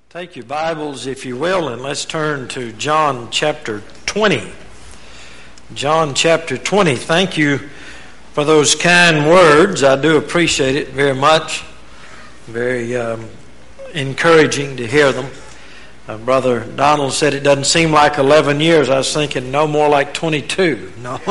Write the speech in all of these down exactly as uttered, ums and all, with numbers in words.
Take your Bibles, if you will, and let's turn to John chapter twenty. John chapter twenty. Thank you for those kind words. I do appreciate it very much. Very um, encouraging to hear them. Uh, Brother Donald said it doesn't seem like eleven years. I was thinking no, more like twenty-two. No,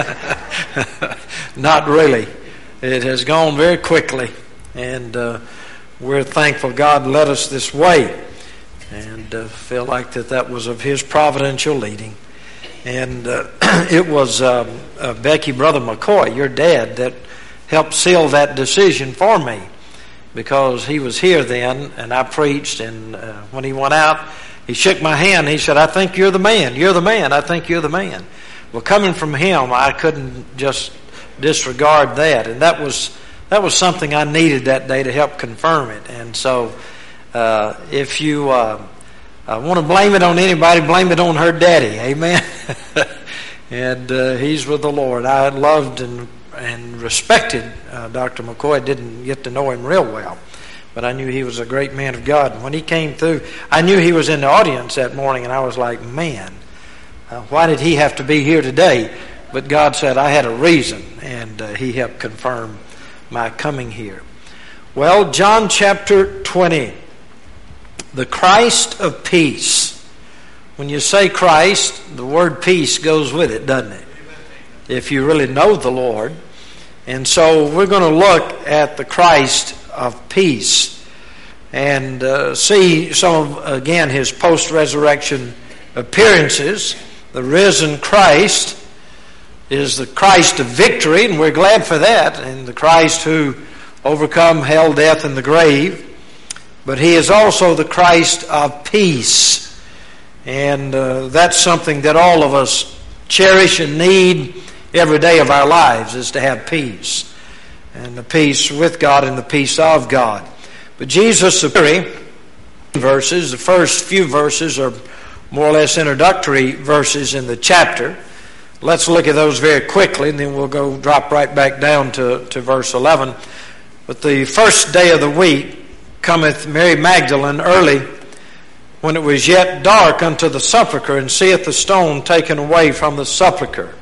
not really. It has gone very quickly, and uh, we're thankful God led us this way. And uh, feel like that that was of His providential leading. And uh, it was um, uh, Becky, Brother McCoy, your dad, that helped seal that decision for me, because he was here then, and I preached, and uh, when he went out, he shook my hand. He said, "I think you're the man. You're the man. I think you're the man." Well, coming from him, I couldn't just disregard that, and that was that was something I needed that day to help confirm it. And so, Uh, if you uh, uh, want to blame it on anybody, blame it on her daddy. Amen. And uh, he's with the Lord. I loved and and respected uh, Doctor McCoy. I didn't get to know him real well, but I knew he was a great man of God. And when he came through, I knew he was in the audience that morning, and I was like, man, uh, why did he have to be here today? But God said I had a reason, and uh, he helped confirm my coming here. Well, John chapter twenty. The Christ of peace. When you say Christ, the word peace goes with it, doesn't it? If you really know the Lord. And so we're going to look at the Christ of peace and uh, see some of, again, His post-resurrection appearances. The risen Christ is the Christ of victory, and we're glad for that, and the Christ who overcome hell, death, and the grave. But He is also the Christ of peace. And uh, that's something that all of us cherish and need every day of our lives, is to have peace. And the peace with God and the peace of God. But Jesus, the verses, the first few verses are more or less introductory verses in the chapter. Let's look at those very quickly, and then we'll go drop right back down to, to verse eleven. But the first day of the week, cometh Mary Magdalene early, when it was yet dark, unto the sepulchre, and seeth the stone taken away from the sepulchre.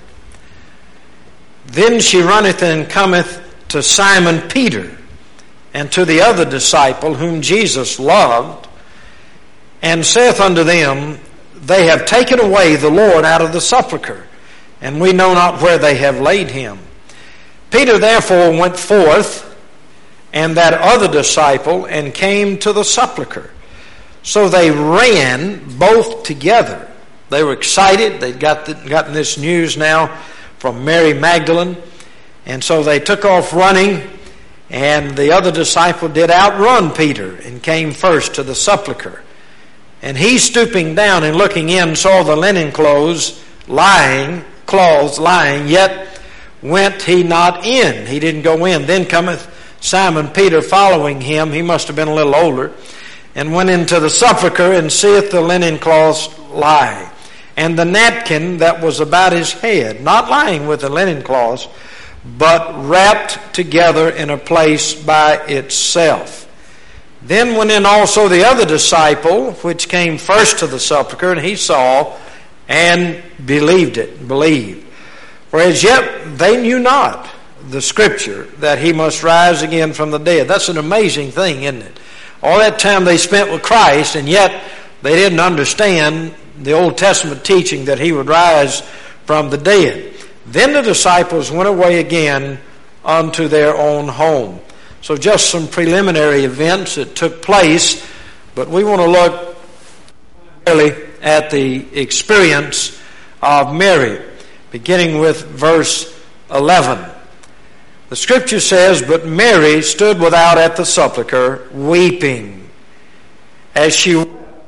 Then she runneth and cometh to Simon Peter, and to the other disciple whom Jesus loved, and saith unto them, They have taken away the Lord out of the sepulchre, and we know not where they have laid him. Peter therefore went forth, and that other disciple, and came to the sepulchre. So they ran both together. They were excited. They'd got the, gotten this news now from Mary Magdalene. And so they took off running, and the other disciple did outrun Peter, and came first to the sepulchre. And he, stooping down and looking in, saw the linen clothes lying, cloths lying, yet went he not in. He didn't go in. Then cometh Simon Peter following him, he must have been a little older, and went into the sepulchre, and seeth the linen cloths lie, and the napkin that was about his head, not lying with the linen cloths, but wrapped together in a place by itself. Then went in also the other disciple, which came first to the sepulchre, and he saw and believed it, believed. For as yet they knew not the Scripture, that he must rise again from the dead. That's an amazing thing, isn't it? All that time they spent with Christ, and yet they didn't understand the Old Testament teaching that he would rise from the dead. Then the disciples went away again unto their own home. So just some preliminary events that took place, but we want to look really at the experience of Mary, beginning with verse eleven. The Scripture says, But Mary stood without at the sepulchre, weeping. As she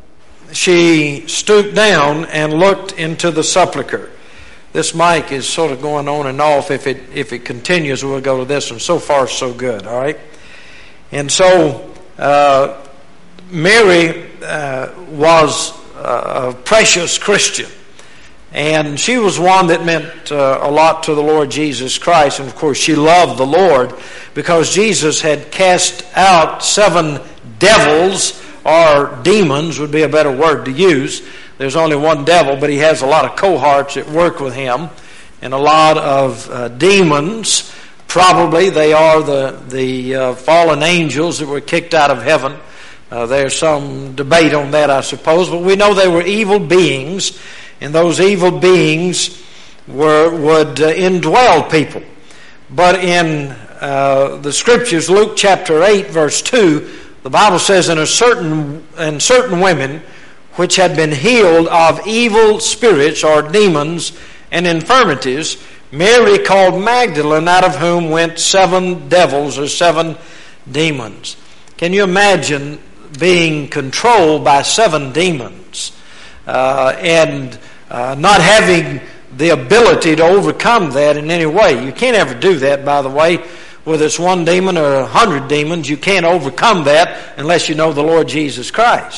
she stooped down and looked into the sepulchre. This mic is sort of going on and off. If it if it continues, we'll go to this one. So far, so good. All right. And so uh, Mary uh, was a precious Christian. And she was one that meant uh, a lot to the Lord Jesus Christ. And of course, she loved the Lord because Jesus had cast out seven devils or demons would be a better word to use. There's only one devil, but he has a lot of cohorts that work with him, and a lot of uh, demons. Probably they are the, the uh, fallen angels that were kicked out of heaven. Uh, there's some debate on that, I suppose, but we know they were evil beings, and those evil beings were would uh, indwell people. But in uh, the Scriptures, Luke chapter eight, verse two, the Bible says, "In a certain and certain women which had been healed of evil spirits or demons and infirmities, Mary called Magdalene, out of whom went seven devils," or seven demons. Can you imagine being controlled by seven demons uh, and uh, not having the ability to overcome that in any way? You can't ever do that, by the way. Whether it's one demon or a hundred demons, you can't overcome that unless you know the Lord Jesus Christ.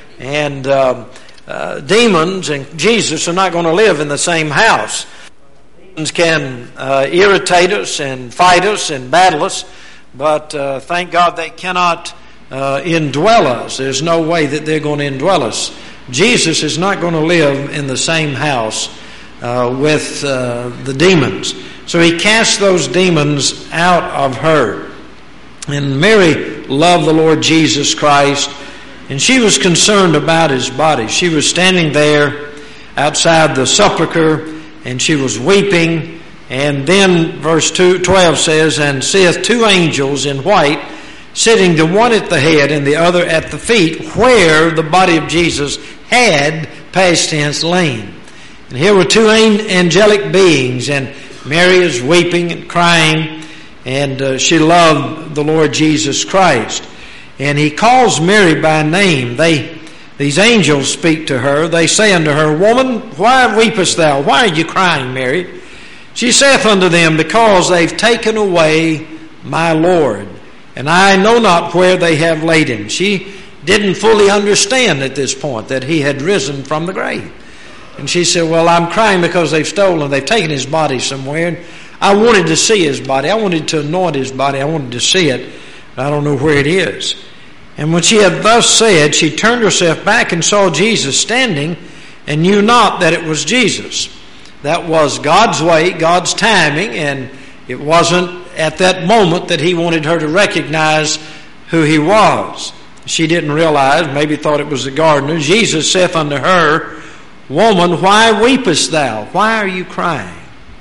And um, uh, demons and Jesus are not going to live in the same house. Demons can uh, irritate us and fight us and battle us, but uh, thank God they cannot uh, indwell us. There's no way that they're going to indwell us. Jesus is not going to live in the same house uh, with uh, the demons. So he cast those demons out of her. And Mary loved the Lord Jesus Christ, and she was concerned about his body. She was standing there outside the sepulchre, and she was weeping. And then verse two, twelve says, "And seeth two angels in white, sitting the one at the head and the other at the feet, where the body of Jesus had," past tense, "lain." And here were two angelic beings, and Mary is weeping and crying, and uh, she loved the Lord Jesus Christ. And he calls Mary by name. They, these angels speak to her. They say unto her, "Woman, why weepest thou? Why are you crying, Mary?" She saith unto them, "Because they've taken away my Lord, and I know not where they have laid him." She didn't fully understand at this point that he had risen from the grave. And she said, "Well, I'm crying because they've stolen, they've taken his body somewhere. And I wanted to see his body. I wanted to anoint his body. I wanted to see it. But I don't know where it is." And when she had thus said, she turned herself back and saw Jesus standing, and knew not that it was Jesus. That was God's way, God's timing, and it wasn't at that moment that he wanted her to recognize who he was. She didn't realize, maybe thought it was the gardener. Jesus saith unto her, "Woman, why weepest thou? Why are you crying?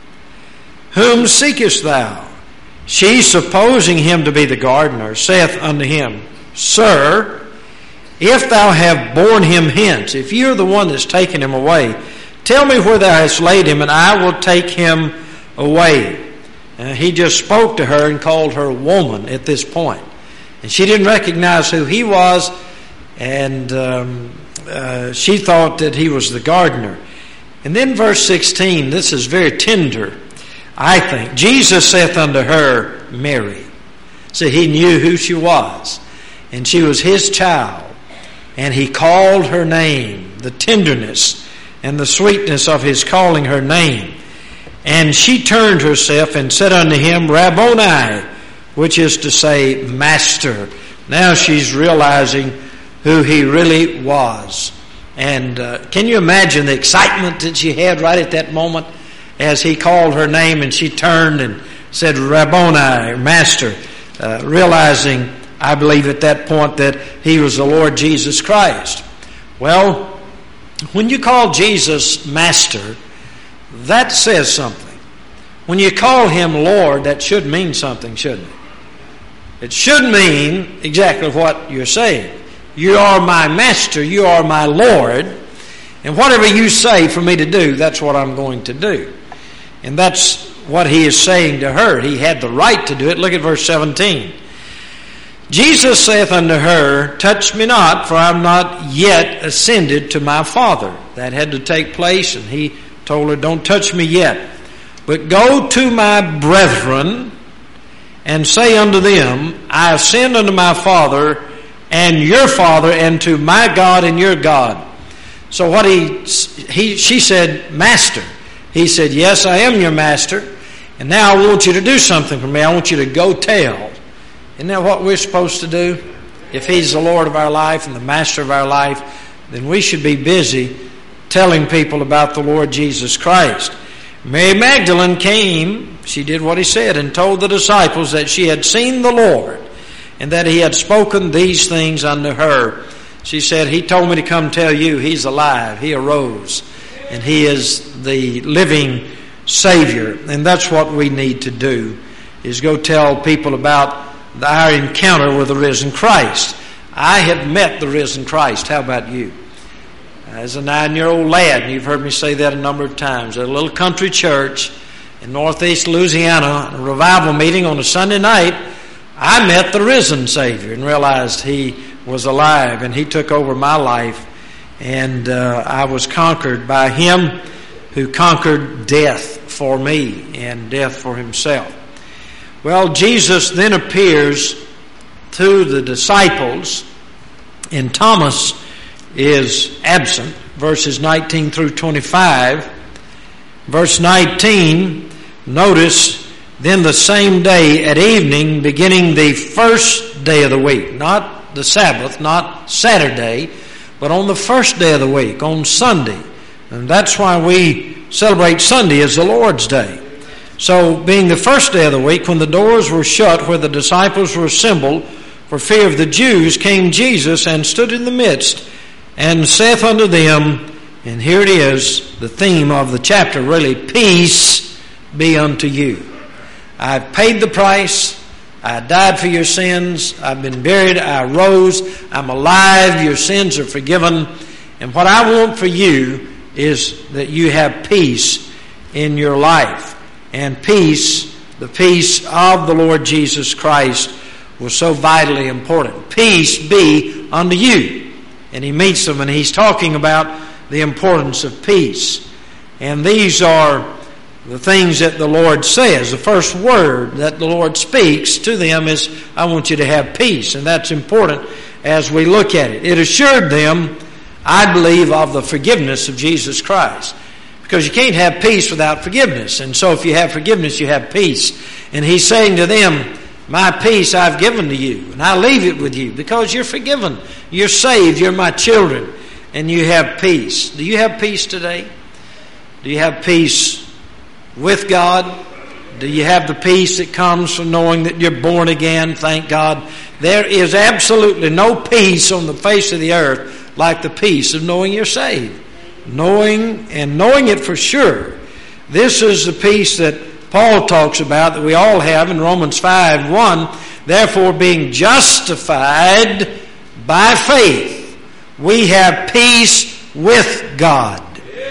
Whom seekest thou?" She, supposing him to be the gardener, saith unto him, "Sir, if thou have borne him hence, if you're the one that's taken him away, tell me where thou hast laid him, and I will take him away." Uh, he just spoke to her and called her woman at this point. And she didn't recognize who he was, and um, uh, she thought that he was the gardener. And then verse sixteen, this is very tender, I think. "Jesus saith unto her, Mary." So he knew who she was, and she was his child. And he called her name, the tenderness and the sweetness of his calling her name. And she turned herself and said unto him, "Rabboni," which is to say, Master. Now she's realizing who he really was. And uh, can you imagine the excitement that she had right at that moment as he called her name and she turned and said, "Rabboni," Master, uh, realizing, I believe at that point, that he was the Lord Jesus Christ. Well, when you call Jesus Master, that says something. When you call him Lord, that should mean something, shouldn't it? It should mean exactly what you're saying. You are my Master, you are my Lord, and whatever you say for me to do, that's what I'm going to do. And that's what he is saying to her. He had the right to do it. Look at verse seventeen. "Jesus saith unto her, Touch me not, for I am not yet ascended to my Father." That had to take place, and he told her, "Don't touch me yet. But go to my brethren and say unto them, I ascend unto my Father and your Father, and to my God and your God." So what he, he she said, "Master." He said, "Yes, I am your master. And now I want you to do something for me. I want you to go tell." Isn't that what we're supposed to do? if He's the Lord of our life and the Master of our life, then we should be busy telling people about the Lord Jesus Christ. Mary Magdalene came, she did what He said, and told the disciples that she had seen the Lord and that He had spoken these things unto her. She said, He told me to come tell you He's alive. He arose, and He is the living Savior. And that's what we need to do, is go tell people about our encounter with the risen Christ. I have met the risen Christ. How about you? As a nine-year-old lad, and you've heard me say that a number of times, at a little country church in northeast Louisiana, a revival meeting on a Sunday night, I met the risen Savior and realized He was alive, and He took over my life, and uh, I was conquered by Him who conquered death for me and death for Himself. Well, Jesus then appears to the disciples, and Thomas is absent. Verses nineteen through twenty-five. Verse nineteen, notice, then the same day at evening, beginning the first day of the week, not the Sabbath, not Saturday, but on the first day of the week, on Sunday. And that's why we celebrate Sunday as the Lord's Day. So, being the first day of the week, when the doors were shut where the disciples were assembled for fear of the Jews, came Jesus and stood in the midst and saith unto them, and here it is, the theme of the chapter really, peace be unto you. I've paid the price. I died for your sins. I've been buried. I rose. I'm alive. Your sins are forgiven. And what I want for you is that you have peace in your life. And peace, the peace of the Lord Jesus Christ, was so vitally important. Peace be unto you. And He meets them, and He's talking about the importance of peace. And these are the things that the Lord says. The first word that the Lord speaks to them is, I want you to have peace. And that's important as we look at it. It assured them, I believe, of the forgiveness of Jesus Christ. Because you can't have peace without forgiveness. And so if you have forgiveness, you have peace. And He's saying to them, my peace I've given to you, and I leave it with you because you're forgiven. You're saved. You're my children. And you have peace. Do you have peace today? Do you have peace with God? Do you have the peace that comes from knowing that you're born again? Thank God. There is absolutely no peace on the face of the earth like the peace of knowing you're saved. Knowing and knowing it for sure. This is the peace that Paul talks about, that we all have in Romans five one. Therefore, being justified by faith, we have peace with God.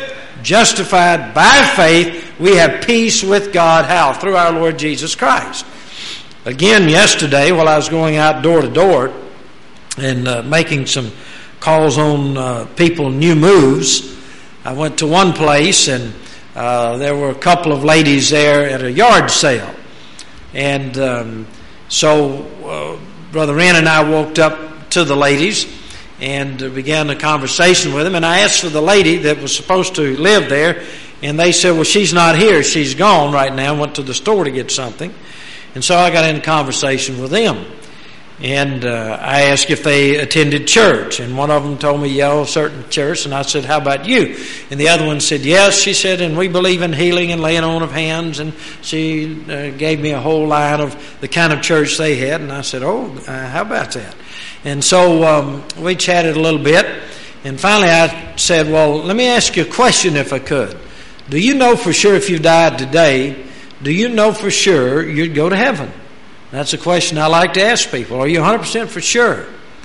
Justified by faith, we have peace with God. How? Through our Lord Jesus Christ. Again, yesterday, while I was going out door to door and uh, making some calls on uh, people, new moves, I went to one place, and uh, there were a couple of ladies there at a yard sale. And um, so uh, Brother Wren and I walked up to the ladies and uh, began a conversation with them. And I asked for the lady that was supposed to live there, and they said, well, she's not here. She's gone right now. Went to the store to get something. And so I got into conversation with them. And uh, I asked if they attended church. And one of them told me, yeah, a certain church. And I said, how about you? And the other one said, yes, she said, and we believe in healing and laying on of hands. And she uh, gave me a whole line of the kind of church they had. And I said, oh, uh, how about that? And so um, we chatted a little bit. And finally I said, well, let me ask you a question if I could. Do you know for sure if you died today, do you know for sure you'd go to heaven? That's a question I like to ask people. Are you one hundred percent for sure?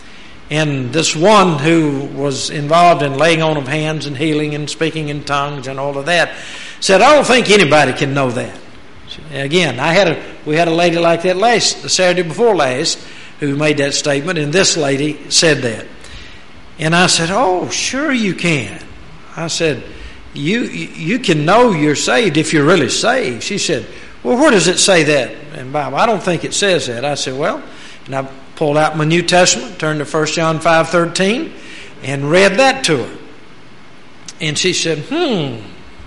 And this one who was involved in laying on of hands and healing and speaking in tongues and all of that said, I don't think anybody can know that. Again, I had a we had a lady like that last the Saturday before last who made that statement, and this lady said that. And I said, oh, sure you can. I said, you you can know you're saved if you're really saved. She said, well, where does it say that in the Bible? I don't think it says that. I said, well, and I pulled out my New Testament, turned to First John five thirteen, and read that to her. And she said, hmm.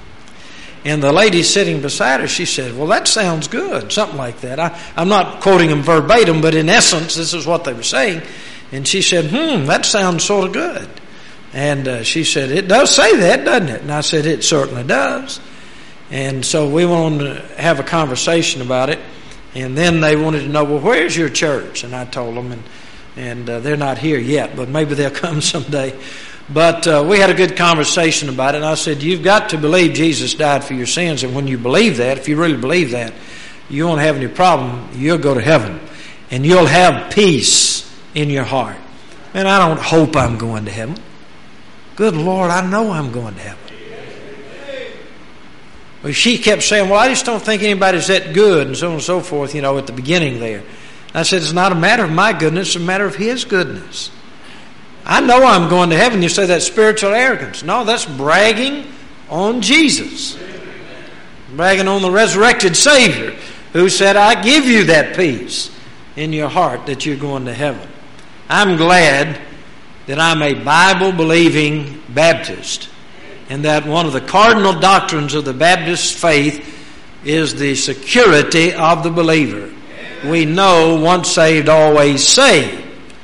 And the lady sitting beside her, she said, well, that sounds good, something like that. I, I'm not quoting them verbatim, but in essence, this is what they were saying. And she said, hmm, that sounds sort of good. And uh, she said, it does say that, doesn't it? And I said, it certainly does. And so we wanted to have a conversation about it. And then they wanted to know, well, where's your church? And I told them, and, and uh, they're not here yet, but maybe they'll come someday. But uh, we had a good conversation about it. And I said, you've got to believe Jesus died for your sins. And when you believe that, if you really believe that, you won't have any problem. You'll go to heaven. And you'll have peace in your heart. Man, I don't hope I'm going to heaven. Good Lord, I know I'm going to heaven. Well, she kept saying, well, I just don't think anybody's that good, and so on and so forth, you know, at the beginning there. I said, it's not a matter of my goodness, it's a matter of His goodness. I know I'm going to heaven. You say that's spiritual arrogance. No, that's bragging on Jesus. Bragging on the resurrected Savior who said, I give you that peace in your heart that you're going to heaven. I'm glad that I'm a Bible-believing Baptist, and that one of the cardinal doctrines of the Baptist faith is the security of the believer. We know once saved, always saved.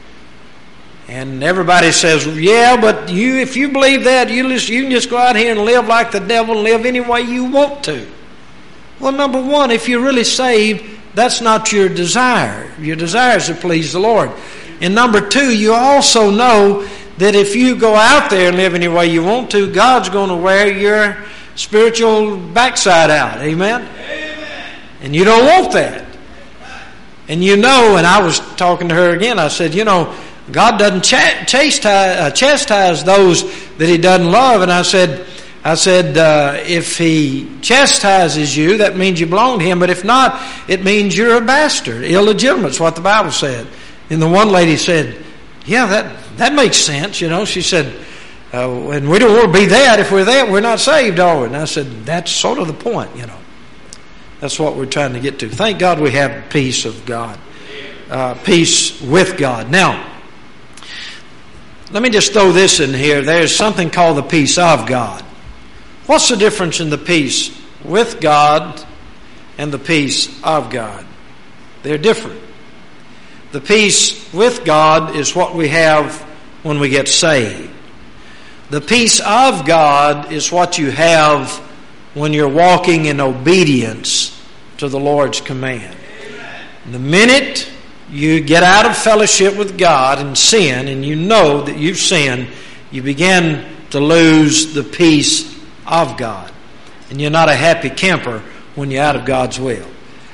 And everybody says, yeah, but you, if you believe that, you, just, you can just go out here and live like the devil and live any way you want to. Well, number one, if you're really saved, that's not your desire. Your desire is to please the Lord. And number two, you also know that if you go out there and live any way you want to, God's going to wear your spiritual backside out. Amen? Amen. And you don't want that. And you know, and I was talking to her again, I said, you know, God doesn't ch- chastise, uh, chastise those that He doesn't love. And I said, I said, uh, if He chastises you, that means you belong to Him. But if not, it means you're a bastard, illegitimate. That's what the Bible said. And the one lady said, yeah, that that makes sense, you know. She said, uh, and we don't want to be that. If we're that, we're not saved, are we? And I said, that's sort of the point, you know. That's what we're trying to get to. Thank God we have peace of God. Uh, peace with God. Now, let me just throw this in here. There's something called the peace of God. What's the difference in the peace with God and the peace of God? They're different. The peace with God is what we have when we get saved. The peace of God is what you have when you're walking in obedience to the Lord's command. The minute you get out of fellowship with God and sin, and you know that you've sinned, you begin to lose the peace of God. And you're not a happy camper when you're out of God's will.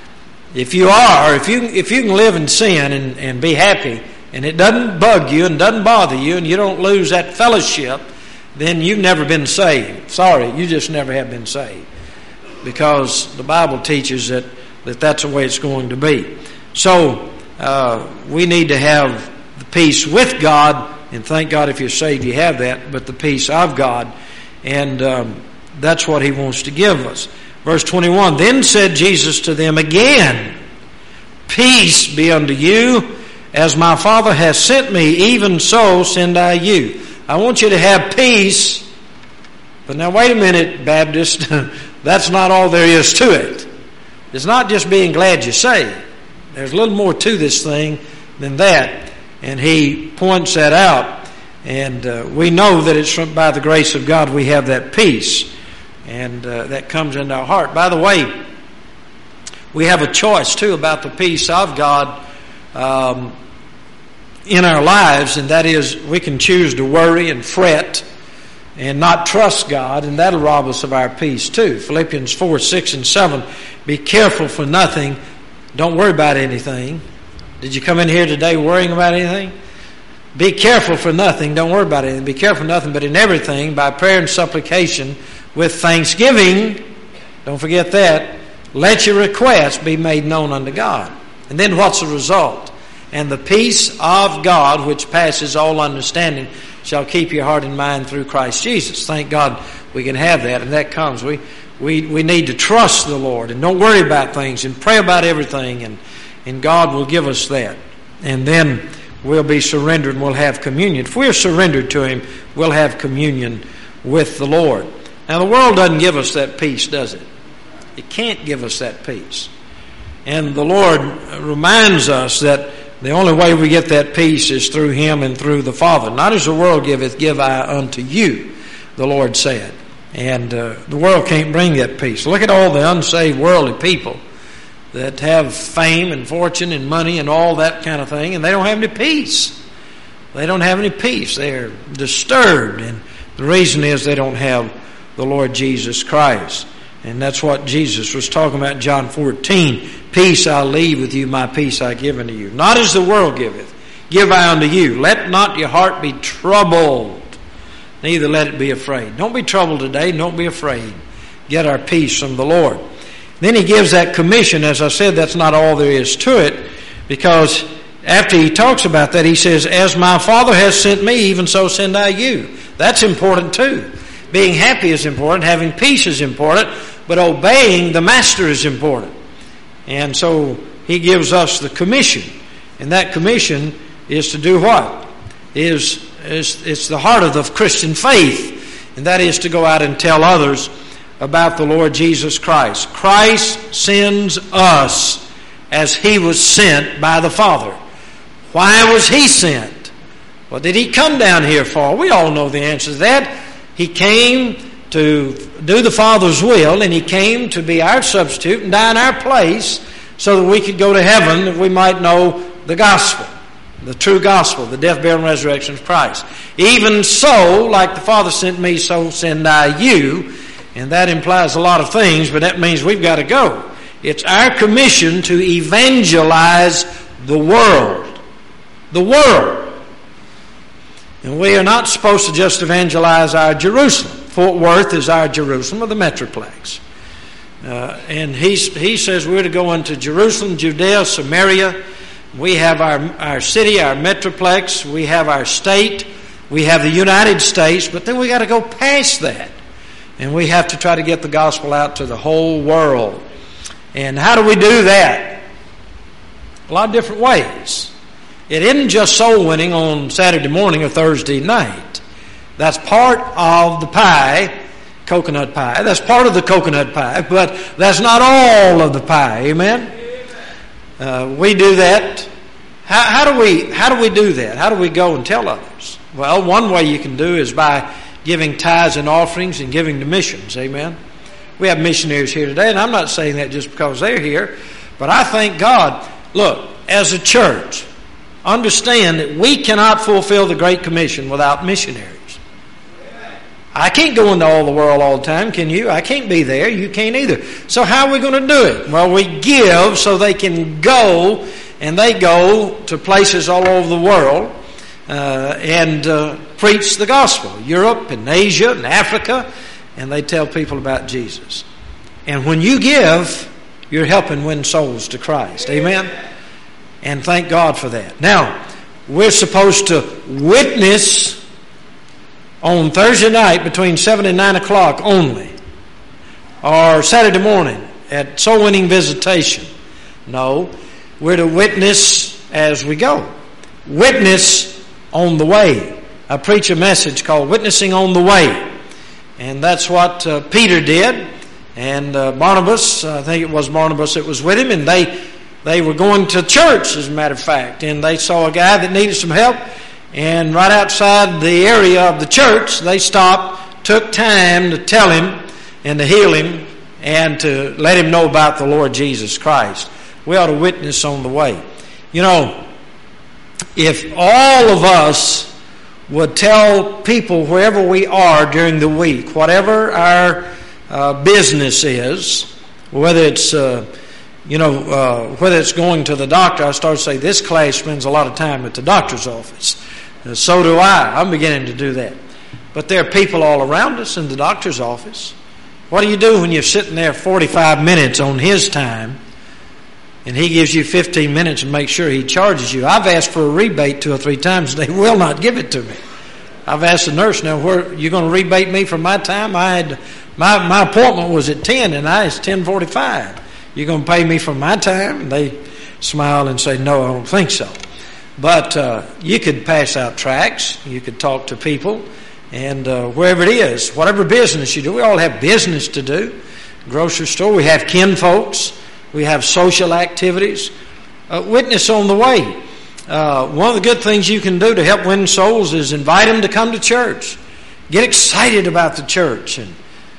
If you are, if you if you can live in sin and, and be happy, and it doesn't bug you and doesn't bother you, and you don't lose that fellowship, then you've never been saved. Sorry, you just never have been saved. Because the Bible teaches that, that that's the way it's going to be. So, uh, we need to have the peace with God, and thank God if you're saved you have that, but the peace of God, and um, that's what He wants to give us. Verse twenty-one, then said Jesus to them again, peace be unto you, as my Father has sent me, even so send I you. I want you to have peace, but now wait a minute, Baptist, that's not all there is to it. It's not just being glad you're saved. There's a little more to this thing than that, and he points that out, and uh, we know that it's from, by the grace of God we have that peace. And uh, that comes into our heart. By the way, we have a choice too about the peace of God um, in our lives, and that is we can choose to worry and fret and not trust God, and that'll rob us of our peace too. Philippians four, six, and seven, be careful for nothing. Don't worry about anything. Did you come in here today worrying about anything? Be careful for nothing. Don't worry about anything. Be careful for nothing, but in everything, by prayer and supplication, with thanksgiving, don't forget that, let your requests be made known unto God. And then what's the result? And the peace of God, which passes all understanding, shall keep your heart and mind through Christ Jesus. Thank God we can have that, and that comes. We we we need to trust the Lord, and don't worry about things, and pray about everything, and, and God will give us that. And then we'll be surrendered, and we'll have communion. If we're surrendered to Him, we'll have communion with the Lord. Now, the world doesn't give us that peace, does it? It can't give us that peace. And the Lord reminds us that The only way we get that peace is through Him and through the Father. Not as the world giveth, give I unto you, the Lord said. And uh, the world can't bring that peace. Look at all the unsaved worldly people that have fame and fortune and money and all that kind of thing, and they don't have any peace. They don't have any peace. They're disturbed, and the reason is they don't have the Lord Jesus Christ. And that's what Jesus was talking about in John fourteen. Peace I leave with you, my peace I give unto you. Not as the world giveth, give I unto you. Let not your heart be troubled, neither let it be afraid. Don't be troubled today, don't be afraid. Get our peace from the Lord. Then He gives that commission. As I said, that's not all there is to it, because after He talks about that, He says, as my Father has sent me, even so send I you. That's important too. Being happy is important, having peace is important, but obeying the Master is important. And so He gives us the commission. And that commission is to do what? Is, is it's the heart of the Christian faith. And that is to go out and tell others about the Lord Jesus Christ. Christ sends us as He was sent by the Father. Why was He sent? What did He come down here for? We all know the answer to that. He came to do the Father's will, and He came to be our substitute and die in our place so that we could go to heaven, that we might know the gospel, the true gospel, the death, burial, and resurrection of Christ. Even so, like the Father sent me, so send I you. And that implies a lot of things, but that means we've got to go. It's our commission to evangelize the world. The world. And we are not supposed to just evangelize our Jerusalem. Fort Worth is our Jerusalem, or the Metroplex. Uh, and he, he says we're to go into Jerusalem, Judea, Samaria. We have our, our city, our Metroplex. We have our state. We have the United States. But then we got to go past that. And we have to try to get the gospel out to the whole world. And how do we do that? A lot of different ways. It isn't just soul winning on Saturday morning or Thursday night. That's part of the pie, coconut pie. That's part of the coconut pie, but that's not all of the pie. Amen? Uh, we do that. How, how do we how do we do that? How do we go and tell others? Well, one way you can do is by giving tithes and offerings and giving to missions. Amen? We have missionaries here today, and I'm not saying that just because they're here, but I thank God. Look, as a church, understand that we cannot fulfill the Great Commission without missionaries. I can't go into all the world all the time, can you? I can't be there. You can't either. So how are we going to do it? Well, we give so they can go, and they go to places all over the world uh, and uh, preach the gospel. Europe and Asia and Africa, and they tell people about Jesus. And when you give, you're helping win souls to Christ. Amen? And thank God for that. Now, we're supposed to witness on Thursday night between seven and nine o'clock only. Or Saturday morning at soul winning visitation. No, we're to witness as we go. Witness on the way. I preach a message called Witnessing on the Way. And that's what uh, Peter did. And uh, Barnabas, I think it was Barnabas that was with him, and they They were going to church, as a matter of fact, and they saw a guy that needed some help, and right outside the area of the church, they stopped, took time to tell him and to heal him and to let him know about the Lord Jesus Christ. We ought to witness on the way. You know, if all of us would tell people wherever we are during the week, whatever our uh, business is, whether it's... Uh, You know, uh, whether it's going to the doctor, I started to say this class spends a lot of time at the doctor's office. Uh, so do I. I'm beginning to do that. But there are people all around us in the doctor's office. What do you do when you're sitting there forty-five minutes on his time and he gives you fifteen minutes and makes sure he charges you? I've asked for a rebate two or three times and they will not give it to me. I've asked the nurse, now, where you going to rebate me for my time? I had my, my appointment was at ten and I it's ten forty-five. You're going to pay me for my time? And they smile and say, no, I don't think so. But uh, you could pass out tracts. You could talk to people. And uh, wherever it is, whatever business you do, we all have business to do. Grocery store, we have kin folks. We have social activities. Uh, witness on the way. uh, one of the good things you can do to help win souls is invite them to come to church. Get excited about the church and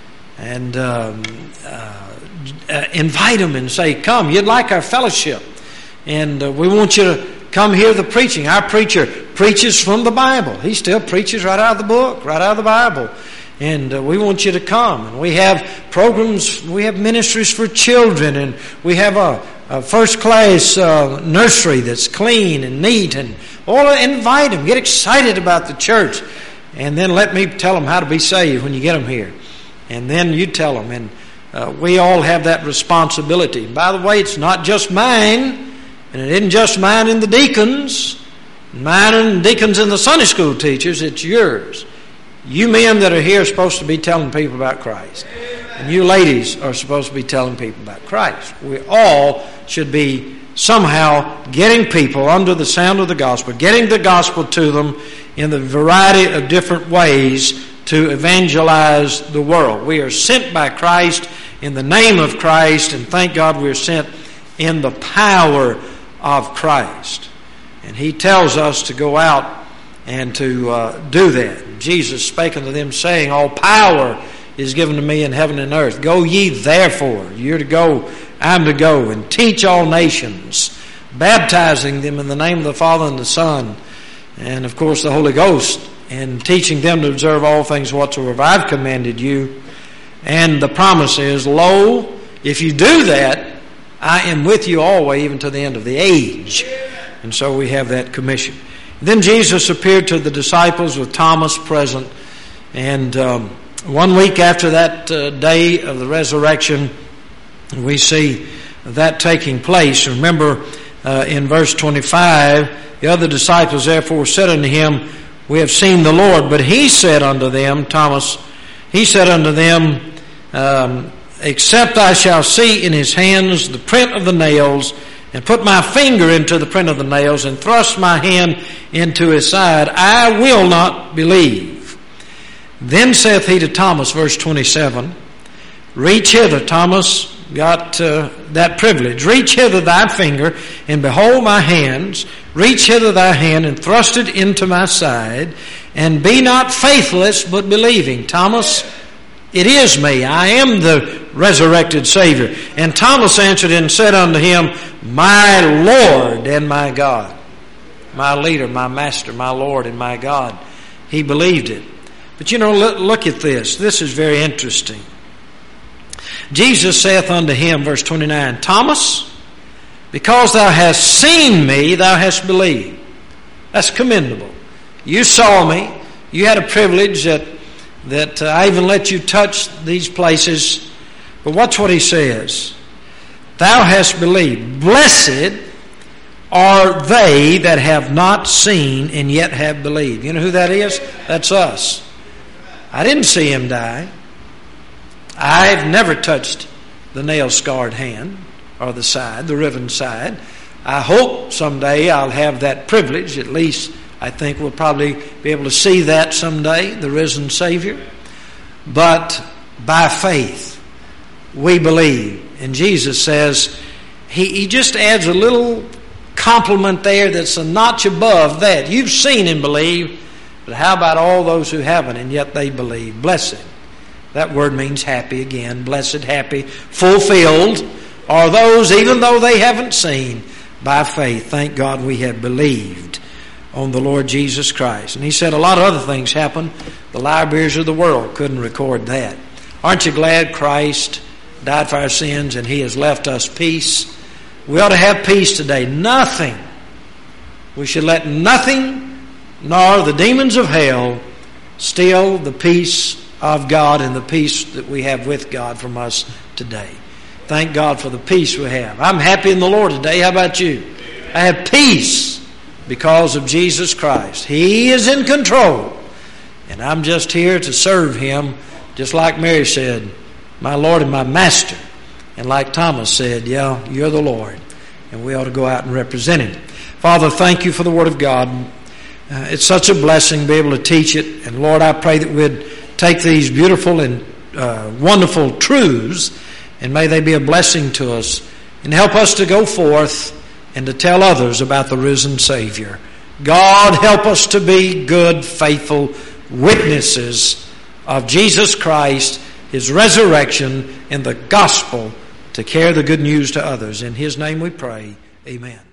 and um, uh, uh, invite them and say, come, you'd like our fellowship. And uh, we want you to come hear the preaching. Our preacher preaches from the Bible. He still preaches right out of the book, right out of the Bible. And uh, we want you to come. And we have programs, we have ministries for children, and we have a, a first-class uh, nursery that's clean and neat. And all invite them. Get excited about the church. And then let me tell them how to be saved when you get them here. And then you tell them. And uh, we all have that responsibility. By the way, it's not just mine. And it isn't just mine and the deacons, mine and deacons and the Sunday school teachers, it's yours. You men that are here are supposed to be telling people about Christ. And you ladies are supposed to be telling people about Christ. We all should be somehow getting people under the sound of the gospel, getting the gospel to them in the variety of different ways to evangelize the world. We are sent by Christ in the name of Christ, and thank God we're sent in the power of Christ. And He tells us to go out and to uh, do that. Jesus spake unto them, saying, all power is given to me in heaven and earth. Go ye therefore. You're to go, I'm to go, and teach all nations, baptizing them in the name of the Father and the Son, and of course the Holy Ghost, and teaching them to observe all things whatsoever I've commanded you. And the promise is, lo, if you do that, I am with you always, even to the end of the age. And so we have that commission. Then Jesus appeared to the disciples with Thomas present. And um, one week after that uh, day of the resurrection, we see that taking place. Remember uh, in verse twenty-five, the other disciples therefore said unto him, we have seen the Lord. But he said unto them, Thomas, he said unto them, um, except I shall see in his hands the print of the nails, and put my finger into the print of the nails, and thrust my hand into his side, I will not believe. Then saith he to Thomas, verse twenty-seven, reach hither. Thomas got uh, that privilege. Reach hither thy finger, and behold my hands. Reach hither thy hand, and thrust it into my side, and be not faithless, but believing. Thomas, it is me. I am the resurrected Savior. And Thomas answered and said unto him, my Lord and my God. My leader, my master, my Lord and my God. He believed it. But you know, look, look at this. This is very interesting. Jesus saith unto him, verse twenty-nine, Thomas, because thou hast seen me, thou hast believed. That's commendable. You saw me. You had a privilege that that uh, I even let you touch these places. But watch what he says. Thou hast believed. Blessed are they that have not seen and yet have believed. You know who that is? That's us. I didn't see him die. I've never touched the nail-scarred hand or the side, the riven side. I hope someday I'll have that privilege. At least I think we'll probably be able to see that someday, the risen Savior. But by faith, we believe. And Jesus says, he, he just adds a little compliment there that's a notch above that. You've seen and believed, but how about all those who haven't and yet they believe? Blessed. That word means happy again. Blessed, happy, fulfilled are those, even though they haven't seen, by faith. Thank God we have believed on the Lord Jesus Christ. And he said a lot of other things happened. The libraries of the world couldn't record that. Aren't you glad Christ died for our sins and he has left us peace? We ought to have peace today. Nothing. We should let nothing, nor the demons of hell, steal the peace of God and the peace that we have with God from us today. Thank God for the peace we have. I'm happy in the Lord today. How about you? I have peace because of Jesus Christ. He is in control. And I'm just here to serve Him, just like Mary said, my Lord and my Master. And like Thomas said, yeah, you're the Lord. And we ought to go out and represent Him. Father, thank you for the Word of God. Uh, it's such a blessing to be able to teach it. And Lord, I pray that we'd take these beautiful and uh, wonderful truths, and may they be a blessing to us and help us to go forth and to tell others about the risen Savior. God help us to be good, faithful witnesses of Jesus Christ, His resurrection, and the gospel, to carry the good news to others. In His name we pray. Amen.